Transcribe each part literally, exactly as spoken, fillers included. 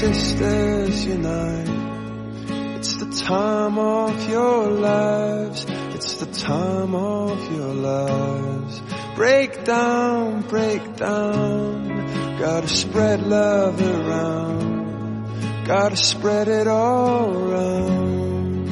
sisters unite. It's the time of your lives. It's the time of your lives. Break down, break down. Gotta spread love around. Gotta spread it all around.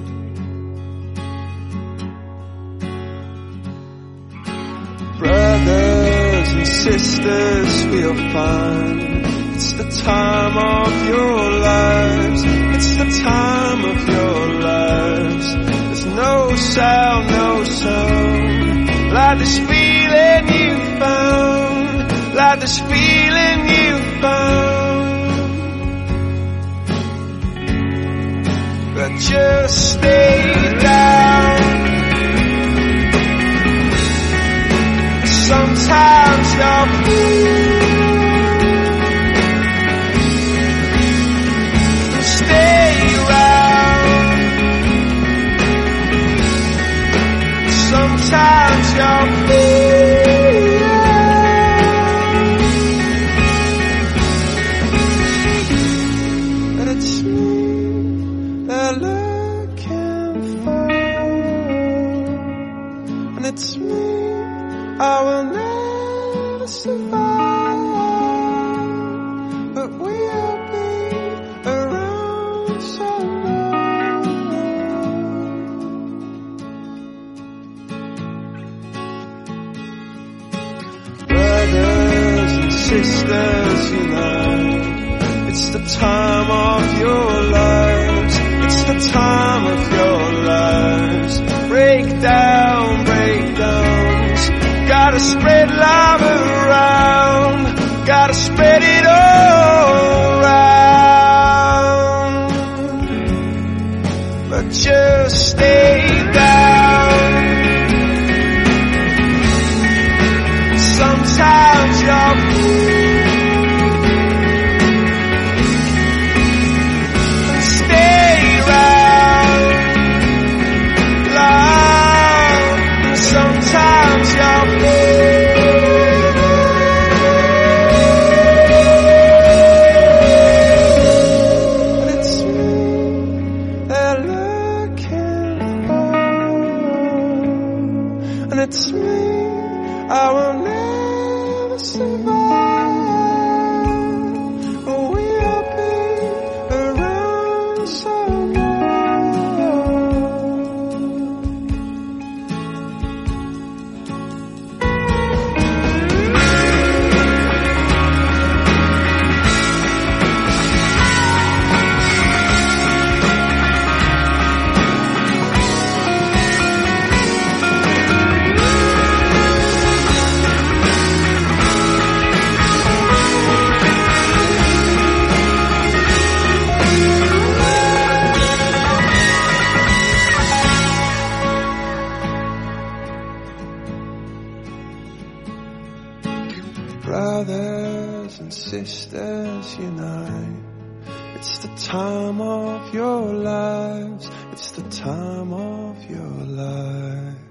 Brothers and sisters, feel fine. It's the time of your lives. It's the time of your lives. There's no sound, no sound like this feeling you found, like this feeling you found. But just stay down. Sometimes you're blue. Stay around. Sometimes you're blue. But it's me they're looking for, and it's me I will never survive, but we'll be around so long. Brothers and sisters unite. It's the time of your lives. It's the time of your lives. Break down, break down. Gotta spread love around. Gotta spread it all around. But just stay down. Sometimes you're blue. And stay around. Love. Sometimes you're blue. But it's me they're looking for, and it's me I will never survive, but we'll be around so brothers and sisters unite. It's the time of your lives. It's the time of your life.